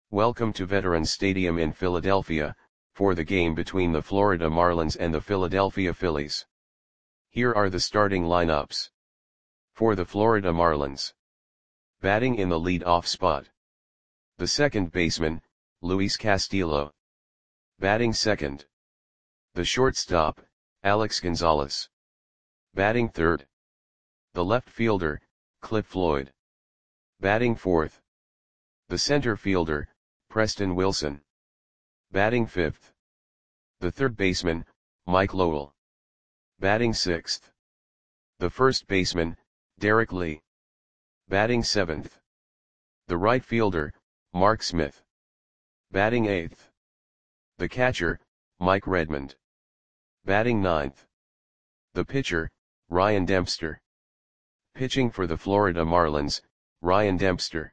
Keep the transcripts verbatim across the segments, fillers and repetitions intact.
Welcome to Veterans Stadium in Philadelphia, for the game between the Florida Marlins and the Philadelphia Phillies. Here are the starting lineups. For the Florida Marlins. Batting in the lead-off spot. The second baseman, Luis Castillo. Batting second. The shortstop, Alex Gonzalez. Batting third. The left fielder, Cliff Floyd. Batting fourth. The center fielder, Preston Wilson. Batting fifth. The third baseman, Mike Lowell. Batting sixth. The first baseman, Derek Lee. Batting seventh. The right fielder, Mark Smith. Batting eighth. The catcher, Mike Redmond. Batting ninth. The pitcher, Ryan Dempster. Pitching for the Florida Marlins, Ryan Dempster.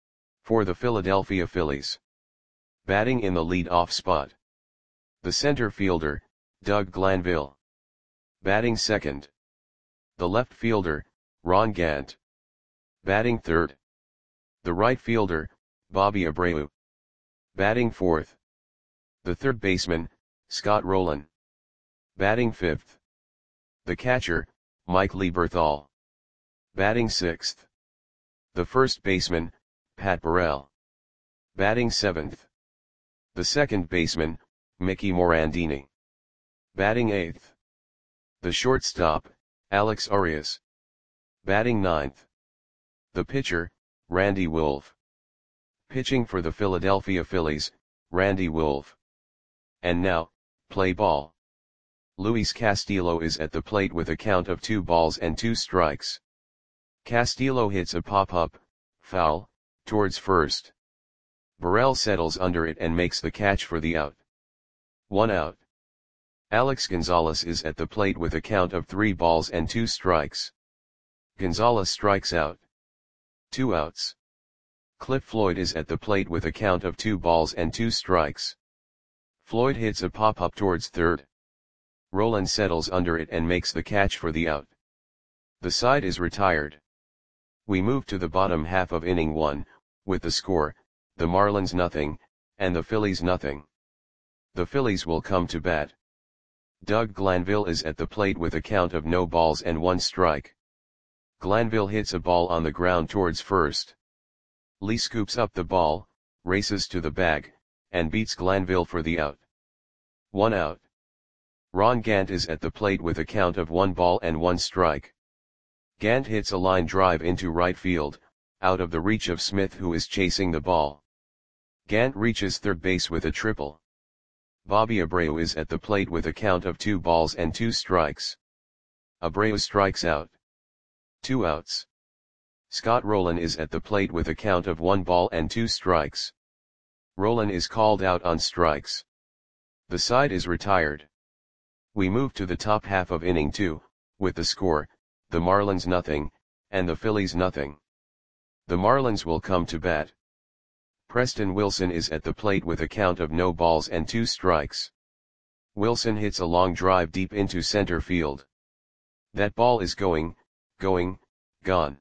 For the Philadelphia Phillies. Batting in the lead-off spot. The center fielder, Doug Glanville. Batting second. The left fielder, Ron Gant. Batting third. The right fielder, Bobby Abreu. Batting fourth. The third baseman, Scott Rolen. Batting fifth. The catcher, Mike Lieberthal. Batting sixth. The first baseman, Pat Burrell. Batting seventh. The second baseman, Mickey Morandini. Batting eighth. The shortstop, Alex Arias. Batting ninth. The pitcher, Randy Wolf. Pitching for the Philadelphia Phillies, Randy Wolf. And now, play ball. Luis Castillo is at the plate with a count of two balls and two strikes. Castillo hits a pop-up, foul, towards first. Burrell settles under it and makes the catch for the out. One out. Alex Gonzalez is at the plate with a count of three balls and two strikes. Gonzalez strikes out. Two outs. Cliff Floyd is at the plate with a count of two balls and two strikes. Floyd hits a pop-up towards third. Rolen settles under it and makes the catch for the out. The side is retired. We move to the bottom half of inning one, with the score, the Marlins nothing, and the Phillies nothing. The Phillies will come to bat. Doug Glanville is at the plate with a count of no balls and one strike. Glanville hits a ball on the ground towards first. Lee scoops up the ball, races to the bag, and beats Glanville for the out. One out. Ron Gant is at the plate with a count of one ball and one strike. Gant hits a line drive into right field, out of the reach of Smith, who is chasing the ball. Gant reaches third base with a triple. Bobby Abreu is at the plate with a count of two balls and two strikes. Abreu strikes out. Two outs. Scott Rolen is at the plate with a count of one ball and two strikes. Rolen is called out on strikes. The side is retired. We move to the top half of inning two, with the score, the Marlins nothing, and the Phillies nothing. The Marlins will come to bat. Preston Wilson is at the plate with a count of no balls and two strikes. Wilson hits a long drive deep into center field. That ball is going, going, gone.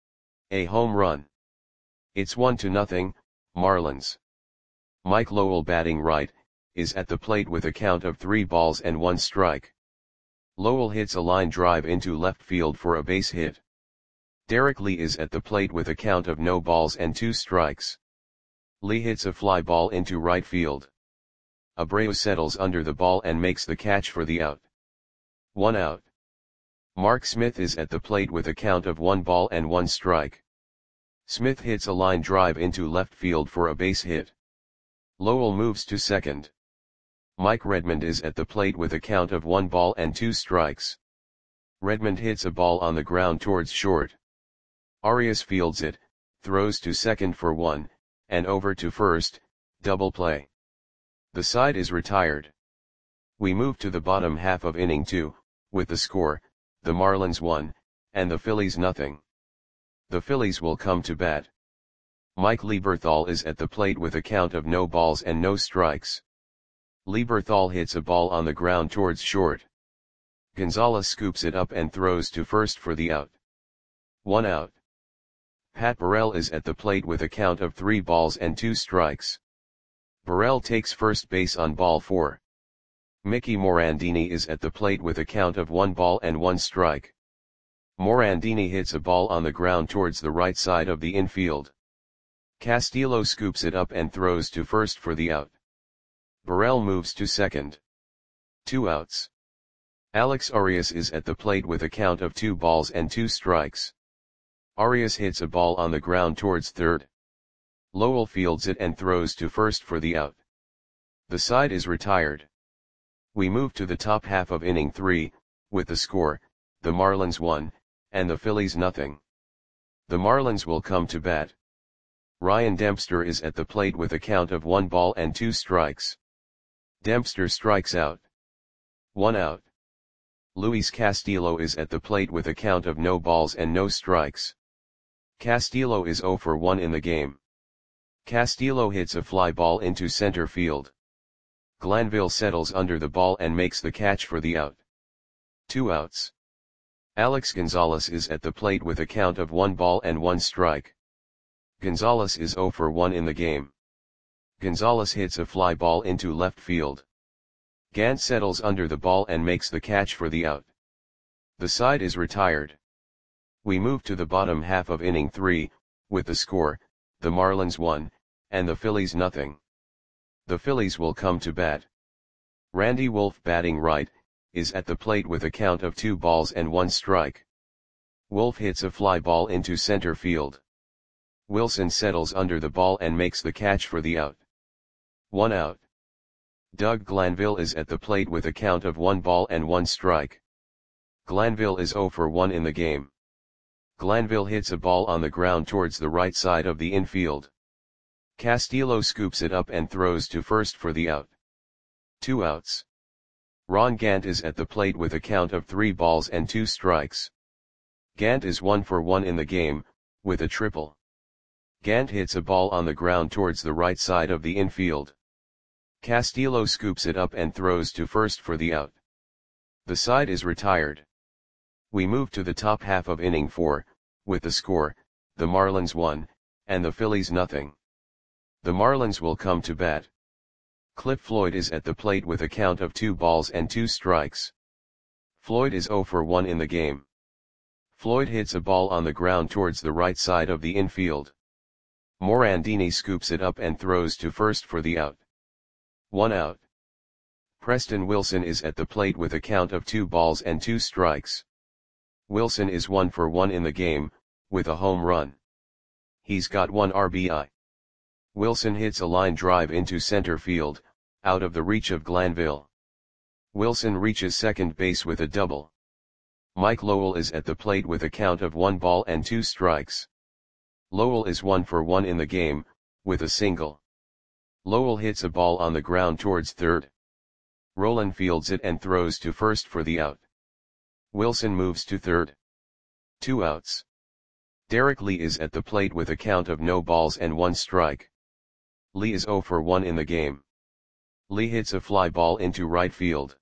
A home run. It's one to nothing, Marlins. Mike Lowell, batting right, is at the plate with a count of three balls and one strike. Lowell hits a line drive into left field for a base hit. Derek Lee is at the plate with a count of no balls and two strikes. Lee hits a fly ball into right field. Abreu settles under the ball and makes the catch for the out. One out. Mark Smith is at the plate with a count of one ball and one strike. Smith hits a line drive into left field for a base hit. Lowell moves to second. Mike Redmond is at the plate with a count of one ball and two strikes. Redmond hits a ball on the ground towards short. Arias fields it, throws to second for one, and over to first, double play. The side is retired. We move to the bottom half of inning two, with the score, the Marlins one, and the Phillies nothing. The Phillies will come to bat. Mike Lieberthal is at the plate with a count of no balls and no strikes. Lieberthal hits a ball on the ground towards short. Gonzalez scoops it up and throws to first for the out. One out. Pat Burrell is at the plate with a count of three balls and two strikes. Burrell takes first base on ball four. Mickey Morandini is at the plate with a count of one ball and one strike. Morandini hits a ball on the ground towards the right side of the infield. Castillo scoops it up and throws to first for the out. Burrell moves to second. Two outs. Alex Arias is at the plate with a count of two balls and two strikes. Arias hits a ball on the ground towards third. Lowell fields it and throws to first for the out. The side is retired. We move to the top half of inning three, with the score, the Marlins one, and the Phillies nothing. The Marlins will come to bat. Ryan Dempster is at the plate with a count of one ball and two strikes. Dempster strikes out. One out. Luis Castillo is at the plate with a count of no balls and no strikes. Castillo is zero for one in the game. Castillo hits a fly ball into center field. Glanville settles under the ball and makes the catch for the out. Two outs. Alex Gonzalez is at the plate with a count of one ball and one strike. Gonzalez is zero for one in the game. Gonzalez hits a fly ball into left field. Gant settles under the ball and makes the catch for the out. The side is retired. We move to the bottom half of inning three, with the score, the Marlins one, and the Phillies nothing. The Phillies will come to bat. Randy Wolf, batting right, is at the plate with a count of two balls and one strike. Wolf hits a fly ball into center field. Wilson settles under the ball and makes the catch for the out. One out. Doug Glanville is at the plate with a count of one ball and one strike. Glanville is zero for one in the game. Glanville hits a ball on the ground towards the right side of the infield. Castillo scoops it up and throws to first for the out. Two outs. Ron Gant is at the plate with a count of three balls and two strikes. Gant is one for one in the game, with a triple. Gant hits a ball on the ground towards the right side of the infield. Castillo scoops it up and throws to first for the out. The side is retired. We move to the top half of inning four, with the score, the Marlins one, and the Phillies nothing. The Marlins will come to bat. Cliff Floyd is at the plate with a count of two balls and two strikes. Floyd is zero for one in the game. Floyd hits a ball on the ground towards the right side of the infield. Morandini scoops it up and throws to first for the out. One out. Preston Wilson is at the plate with a count of two balls and two strikes. Wilson is one for one in the game, with a home run. He's got one R B I. Wilson hits a line drive into center field, out of the reach of Glanville. Wilson reaches second base with a double. Mike Lowell is at the plate with a count of one ball and two strikes. Lowell is one for one in the game, with a single. Lowell hits a ball on the ground towards third. Roland fields it and throws to first for the out. Wilson moves to third. Two outs. Derek Lee is at the plate with a count of no balls and one strike. Lee is zero for one in the game. Lee hits a fly ball into right field.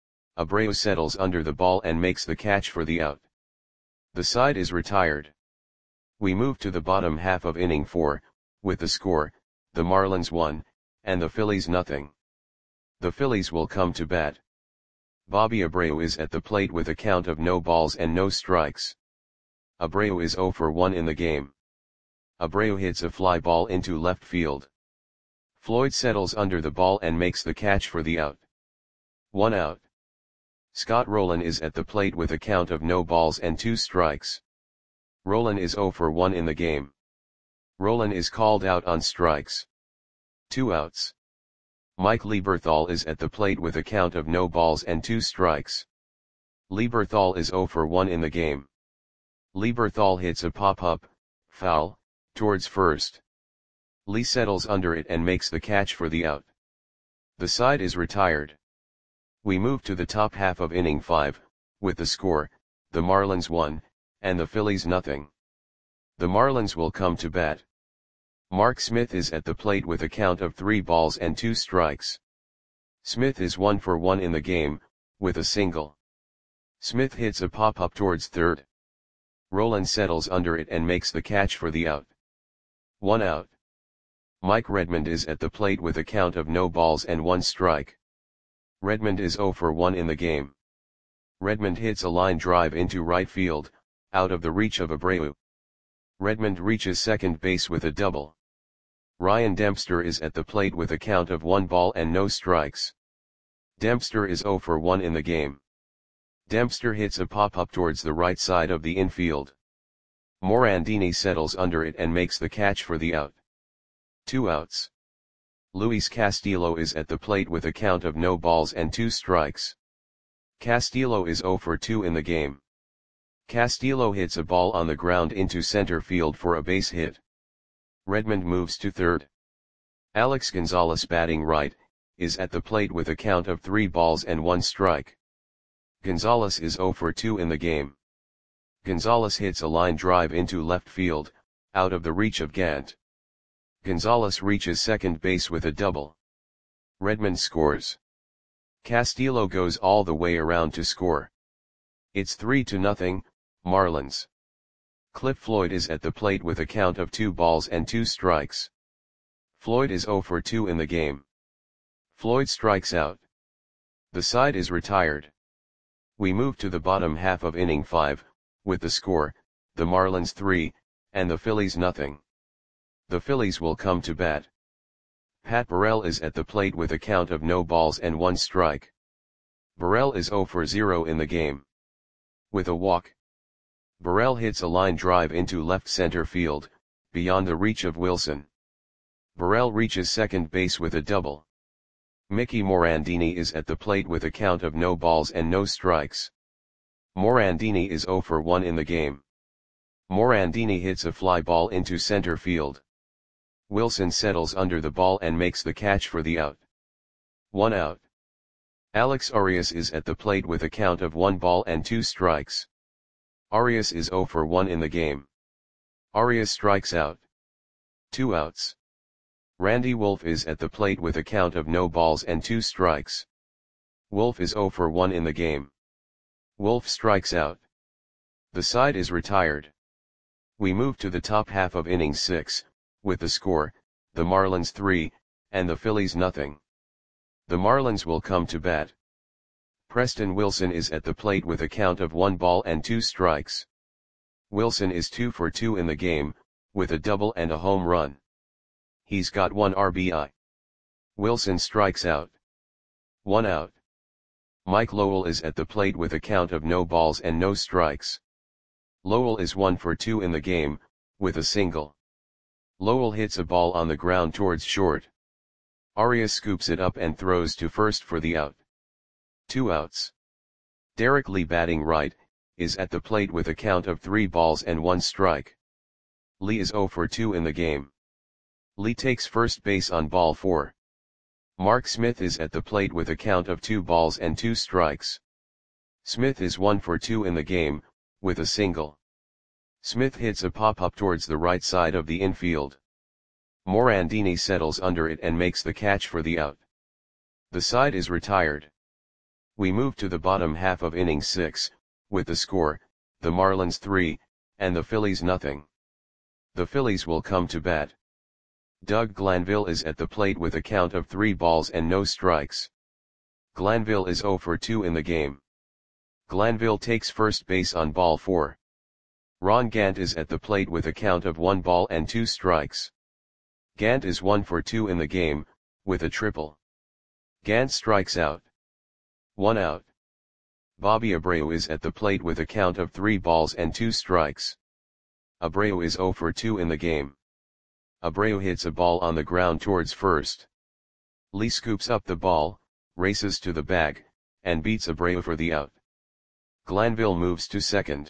Abreu settles under the ball and makes the catch for the out. The side is retired. We move to the bottom half of inning four, with the score, the Marlins one, and the Phillies nothing. The Phillies will come to bat. Bobby Abreu is at the plate with a count of no balls and no strikes. Abreu is zero for one in the game. Abreu hits a fly ball into left field. Floyd settles under the ball and makes the catch for the out. One out. Scott Rowland is at the plate with a count of no balls and two strikes. Rowland is zero for one in the game. Rowland is called out on strikes. Two outs. Mike Lieberthal is at the plate with a count of no balls and two strikes. Lieberthal is zero for one in the game. Lieberthal hits a pop-up, foul, towards first. Lee settles under it and makes the catch for the out. The side is retired. We move to the top half of inning five, with the score, the Marlins one, and the Phillies nothing. The Marlins will come to bat. Mark Smith is at the plate with a count of three balls and two strikes. Smith is one for one in the game, with a single. Smith hits a pop-up towards third. Rowland settles under it and makes the catch for the out. One out. Mike Redmond is at the plate with a count of no balls and one strike. Redmond is zero for one in the game. Redmond hits a line drive into right field, out of the reach of Abreu. Redmond reaches second base with a double. Ryan Dempster is at the plate with a count of one ball and no strikes. Dempster is zero for one in the game. Dempster hits a pop-up towards the right side of the infield. Morandini settles under it and makes the catch for the out. Two outs. Luis Castillo is at the plate with a count of no balls and two strikes. Castillo is zero for two in the game. Castillo hits a ball on the ground into center field for a base hit. Redmond moves to third. Alex Gonzalez, batting right, is at the plate with a count of three balls and one strike. Gonzalez is zero for two in the game. Gonzalez hits a line drive into left field, out of the reach of Gant. Gonzalez reaches second base with a double. Redmond scores. Castillo goes all the way around to score. It's three to nothing, Marlins. Cliff Floyd is at the plate with a count of two balls and two strikes. Floyd is zero for two in the game. Floyd strikes out. The side is retired. We move to the bottom half of inning five, with the score, the Marlins three, and the Phillies nothing. The Phillies will come to bat. Pat Burrell is at the plate with a count of no balls and one strike. Burrell is zero for zero in the game. With a walk, Burrell hits a line drive into left center field, beyond the reach of Wilson. Burrell reaches second base with a double. Mickey Morandini is at the plate with a count of no balls and no strikes. Morandini is zero for one in the game. Morandini hits a fly ball into center field. Wilson settles under the ball and makes the catch for the out. One out. Alex Arias is at the plate with a count of one ball and two strikes. Arias is zero for one in the game. Arias strikes out. Two outs. Randy Wolf is at the plate with a count of no balls and two strikes. Wolf is zero for one in the game. Wolf strikes out. The side is retired. We move to the top half of inning six, with the score, the Marlins three, and the Phillies nothing. The Marlins will come to bat. Preston Wilson is at the plate with a count of one ball and two strikes. Wilson is two for two in the game, with a double and a home run. He's got one R B I. Wilson strikes out. One out. Mike Lowell is at the plate with a count of no balls and no strikes. Lowell is one for two in the game, with a single. Lowell hits a ball on the ground towards short. Arias scoops it up and throws to first for the out. Two outs. Derek Lee, batting right, is at the plate with a count of three balls and one strike. Lee is zero for two in the game. Lee takes first base on ball four. Mark Smith is at the plate with a count of two balls and two strikes. Smith is one for two in the game, with a single. Smith hits a pop-up towards the right side of the infield. Morandini settles under it and makes the catch for the out. The side is retired. We move to the bottom half of inning six, with the score, the Marlins three, and the Phillies nothing. The Phillies will come to bat. Doug Glanville is at the plate with a count of three balls and no strikes. Glanville is zero for two in the game. Glanville takes first base on ball four. Ron Gant is at the plate with a count of one ball and two strikes. Gant is one for two in the game, with a triple. Gant strikes out. One out. Bobby Abreu is at the plate with a count of three balls and two strikes. Abreu is zero for two in the game. Abreu hits a ball on the ground towards first. Lee scoops up the ball, races to the bag, and beats Abreu for the out. Glanville moves to second.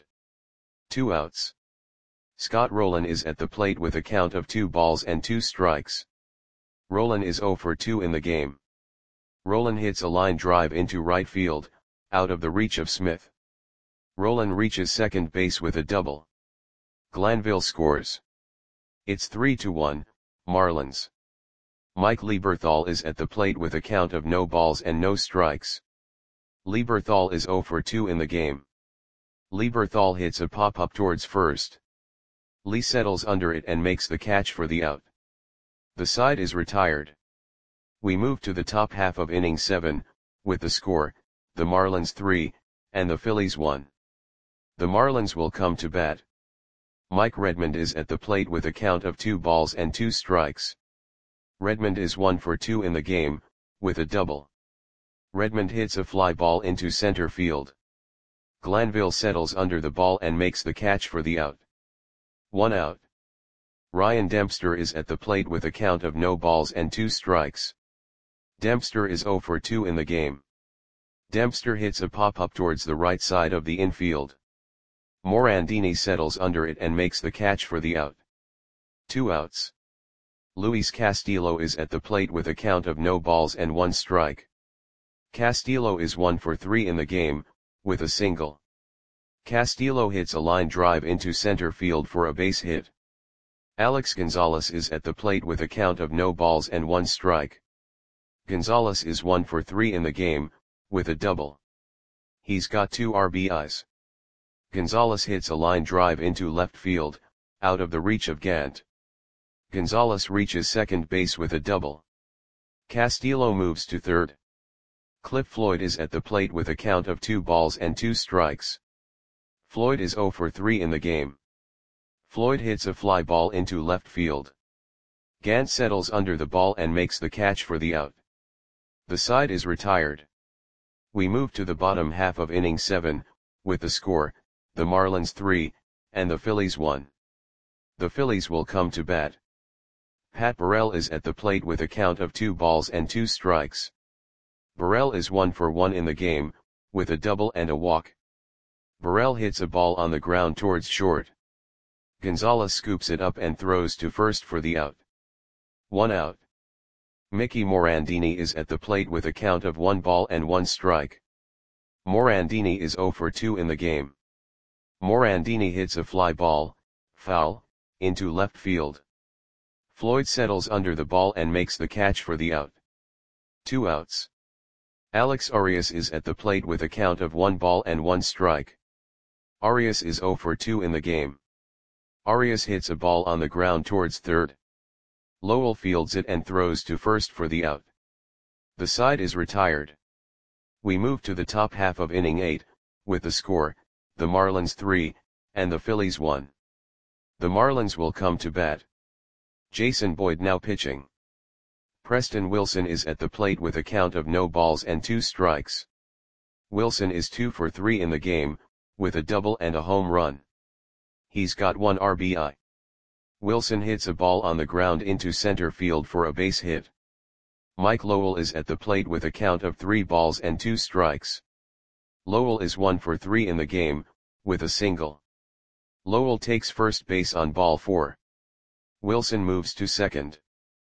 Two outs. Scott Rowland is at the plate with a count of two balls and two strikes. Rowland is zero for two in the game. Rowland hits a line drive into right field, out of the reach of Smith. Rowland reaches second base with a double. Glanville scores. It's three to one, Marlins. Mike Lieberthal is at the plate with a count of no balls and no strikes. Lieberthal is zero for two in the game. Lieberthal hits a pop-up towards first. Lee settles under it and makes the catch for the out. The side is retired. We move to the top half of inning seven, with the score, the Marlins three, and the Phillies one. The Marlins will come to bat. Mike Redmond is at the plate with a count of two balls and two strikes. Redmond is one for two in the game, with a double. Redmond hits a fly ball into center field. Glanville settles under the ball and makes the catch for the out. One out. Ryan Dempster is at the plate with a count of no balls and two strikes. Dempster is zero for two in the game. Dempster hits a pop-up towards the right side of the infield. Morandini settles under it and makes the catch for the out. Two outs. Luis Castillo is at the plate with a count of no balls and one strike. Castillo is one for three in the game, with a single. Castillo hits a line drive into center field for a base hit. Alex Gonzalez is at the plate with a count of no balls and one strike. Gonzalez is one for three in the game, with a double. He's got two R B Is. Gonzalez hits a line drive into left field, out of the reach of Gant. Gonzalez reaches second base with a double. Castillo moves to third. Cliff Floyd is at the plate with a count of two balls and two strikes. Floyd is zero for three in the game. Floyd hits a fly ball into left field. Gant settles under the ball and makes the catch for the out. The side is retired. We move to the bottom half of inning seven, with the score, the Marlins three, and the Phillies one. The Phillies will come to bat. Pat Burrell is at the plate with a count of two balls and two strikes. Burrell is one for one in the game, with a double and a walk. Burrell hits a ball on the ground towards short. Gonzalez scoops it up and throws to first for the out. One out. Mickey Morandini is at the plate with a count of one ball and one strike. Morandini is zero for two in the game. Morandini hits a fly ball, foul, into left field. Floyd settles under the ball and makes the catch for the out. Two outs. Alex Arias is at the plate with a count of one ball and one strike. Arias is zero for two in the game. Arias hits a ball on the ground towards third. Lowell fields it and throws to first for the out. The side is retired. We move to the top half of inning eight, with the score, the Marlins three, and the Phillies one. The Marlins will come to bat. Jason Boyd now pitching. Preston Wilson is at the plate with a count of no balls and two strikes. Wilson is two for three in the game, with a double and a home run. He's got one R B I. Wilson hits a ball on the ground into center field for a base hit. Mike Lowell is at the plate with a count of three balls and two strikes. Lowell is one for three in the game, with a single. Lowell takes first base on ball four. Wilson moves to second.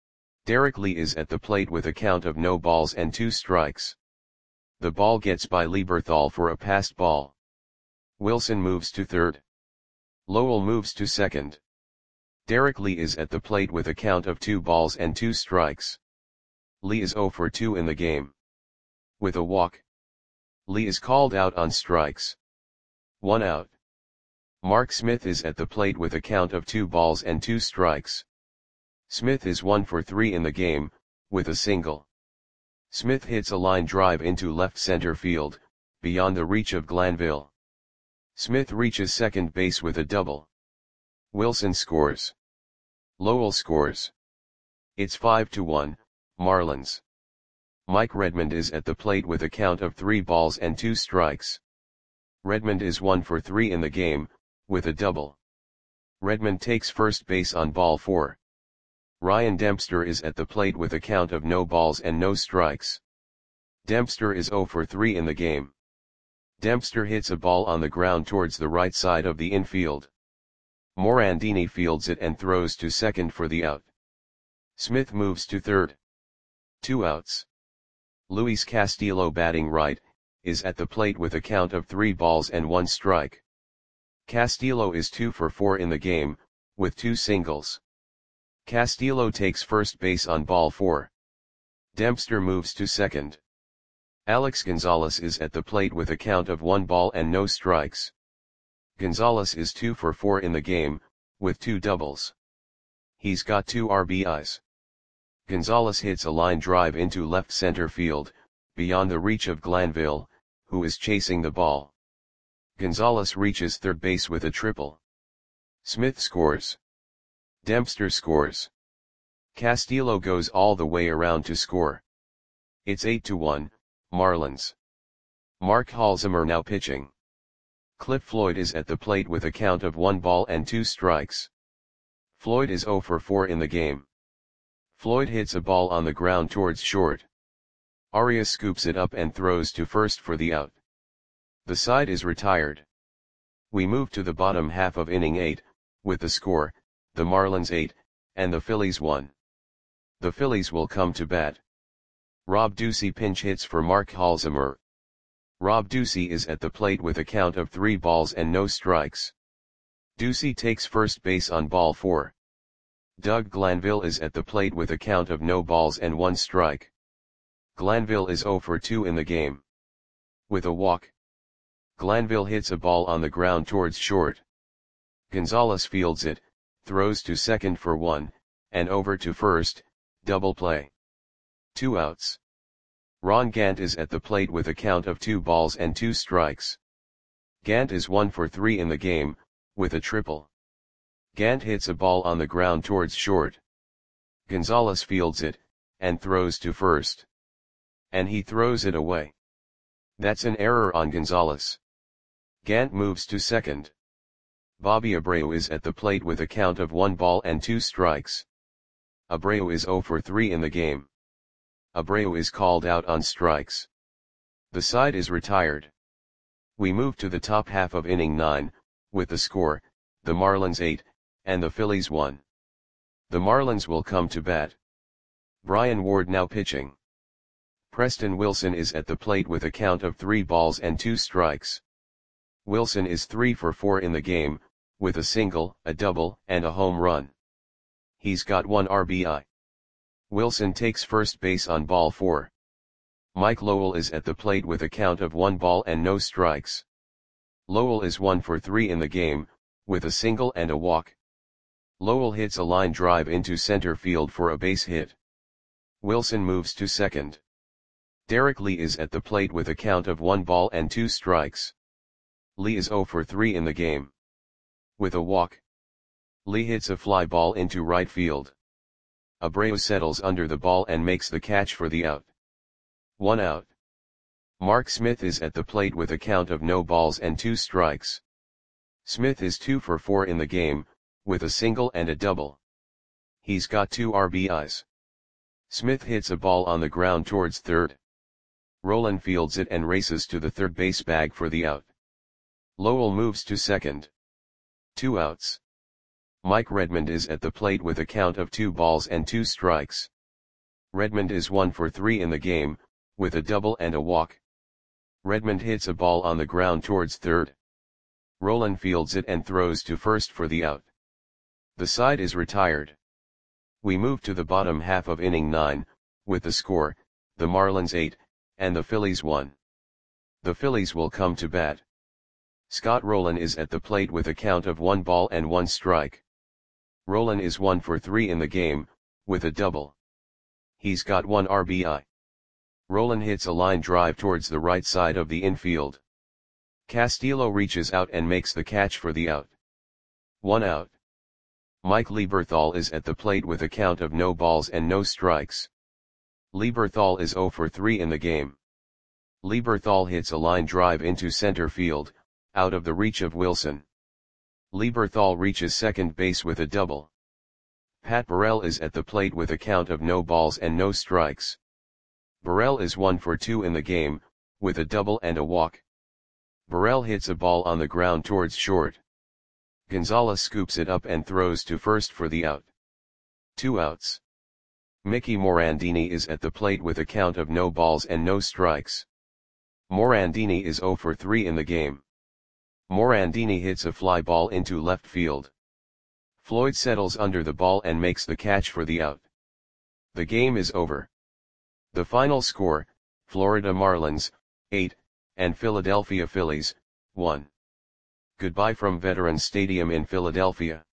Derek Lee is at the plate with a count of no balls and two strikes. The ball gets by Lieberthal for a passed ball. Wilson moves to third. Lowell moves to second. Derek Lee is at the plate with a count of two balls and two strikes. Lee is zero for two in the game. With a walk. Lee is called out on strikes. One out. Mark Smith is at the plate with a count of two balls and two strikes. Smith is one for three in the game, with a single. Smith hits a line drive into left center field, beyond the reach of Glanville. Smith reaches second base with a double. Wilson scores. Lowell scores. It's five to one, Marlins. Mike Redmond is at the plate with a count of three balls and two strikes. Redmond is one for three in the game, with a double. Redmond takes first base on ball four. Ryan Dempster is at the plate with a count of no balls and no strikes. Dempster is zero for three in the game. Dempster hits a ball on the ground towards the right side of the infield. Morandini fields it and throws to second for the out. Smith moves to third. Two outs. Luis Castillo, batting right, is at the plate with a count of three balls and one strike. Castillo is two for four in the game, with two singles. Castillo takes first base on ball four. Dempster moves to second. Alex Gonzalez is at the plate with a count of one ball and no strikes. Gonzalez is two for four in the game, with two doubles. He's got two R B Is. Gonzalez hits a line drive into left center field, beyond the reach of Glanville, who is chasing the ball. Gonzalez reaches third base with a triple. Smith scores. Dempster scores. Castillo goes all the way around to score. It's eight to one, Marlins. Mark Halzimer now pitching. Cliff Floyd is at the plate with a count of one ball and two strikes. Floyd is zero for four in the game. Floyd hits a ball on the ground towards short. Arias scoops it up and throws to first for the out. The side is retired. We move to the bottom half of inning eight, with the score, the Marlins eight, and the Phillies one. The Phillies will come to bat. Rob Ducey pinch hits for Mark Halzimer. Rob Ducey is at the plate with a count of three balls and no strikes. Ducey takes first base on ball four. Doug Glanville is at the plate with a count of no balls and one strike. Glanville is zero for two in the game. With a walk, Glanville hits a ball on the ground towards short. Gonzalez fields it, throws to second for one, and over to first, double play. Two outs. Ron Gant is at the plate with a count of two balls and two strikes. Gant is one for three in the game, with a triple. Gant hits a ball on the ground towards short. Gonzalez fields it, and throws to first. And he throws it away. That's an error on Gonzalez. Gant moves to second. Bobby Abreu is at the plate with a count of one ball and two strikes. Abreu is zero for three in the game. Abreu is called out on strikes. The side is retired. We move to the top half of inning nine, with the score, the Marlins eight, and the Phillies one. The Marlins will come to bat. Brian Ward now pitching. Preston Wilson is at the plate with a count of three balls and two strikes. Wilson is three for four in the game, with a single, a double, and a home run. He's got one R B I. Wilson takes first base on ball four. Mike Lowell is at the plate with a count of one ball and no strikes. Lowell is one for three in the game, with a single and a walk. Lowell hits a line drive into center field for a base hit. Wilson moves to second. Derek Lee is at the plate with a count of one ball and two strikes. Lee is zero for three in the game. With a walk, Lee hits a fly ball into right field. Abreu settles under the ball and makes the catch for the out. One out. Mark Smith is at the plate with a count of no balls and two strikes. Smith is two for four in the game, with a single and a double. He's got two R B Is. Smith hits a ball on the ground towards third. Rolen fields it and races to the third base bag for the out. Lowell moves to second. Two outs. Mike Redmond is at the plate with a count of two balls and two strikes. Redmond is one for three in the game, with a double and a walk. Redmond hits a ball on the ground towards third. Rolen fields it and throws to first for the out. The side is retired. We move to the bottom half of inning nine, with the score, the Marlins eight, and the Phillies one. The Phillies will come to bat. Scott Rolen is at the plate with a count of one ball and one strike. Rolen is one for three in the game, with a double. He's got one R B I. Rolen hits a line drive towards the right side of the infield. Castillo reaches out and makes the catch for the out. One out. Mike Lieberthal is at the plate with a count of no balls and no strikes. Lieberthal is zero for three in the game. Lieberthal hits a line drive into center field, out of the reach of Wilson. Lieberthal reaches second base with a double. Pat Burrell is at the plate with a count of no balls and no strikes. Burrell is one for two in the game, with a double and a walk. Burrell hits a ball on the ground towards short. Gonzalez scoops it up and throws to first for the out. Two outs. Mickey Morandini is at the plate with a count of no balls and no strikes. Morandini is zero for three in the game. Morandini hits a fly ball into left field. Floyd settles under the ball and makes the catch for the out. The game is over. The final score, Florida Marlins, eight, and Philadelphia Phillies, one. Goodbye from Veterans Stadium in Philadelphia.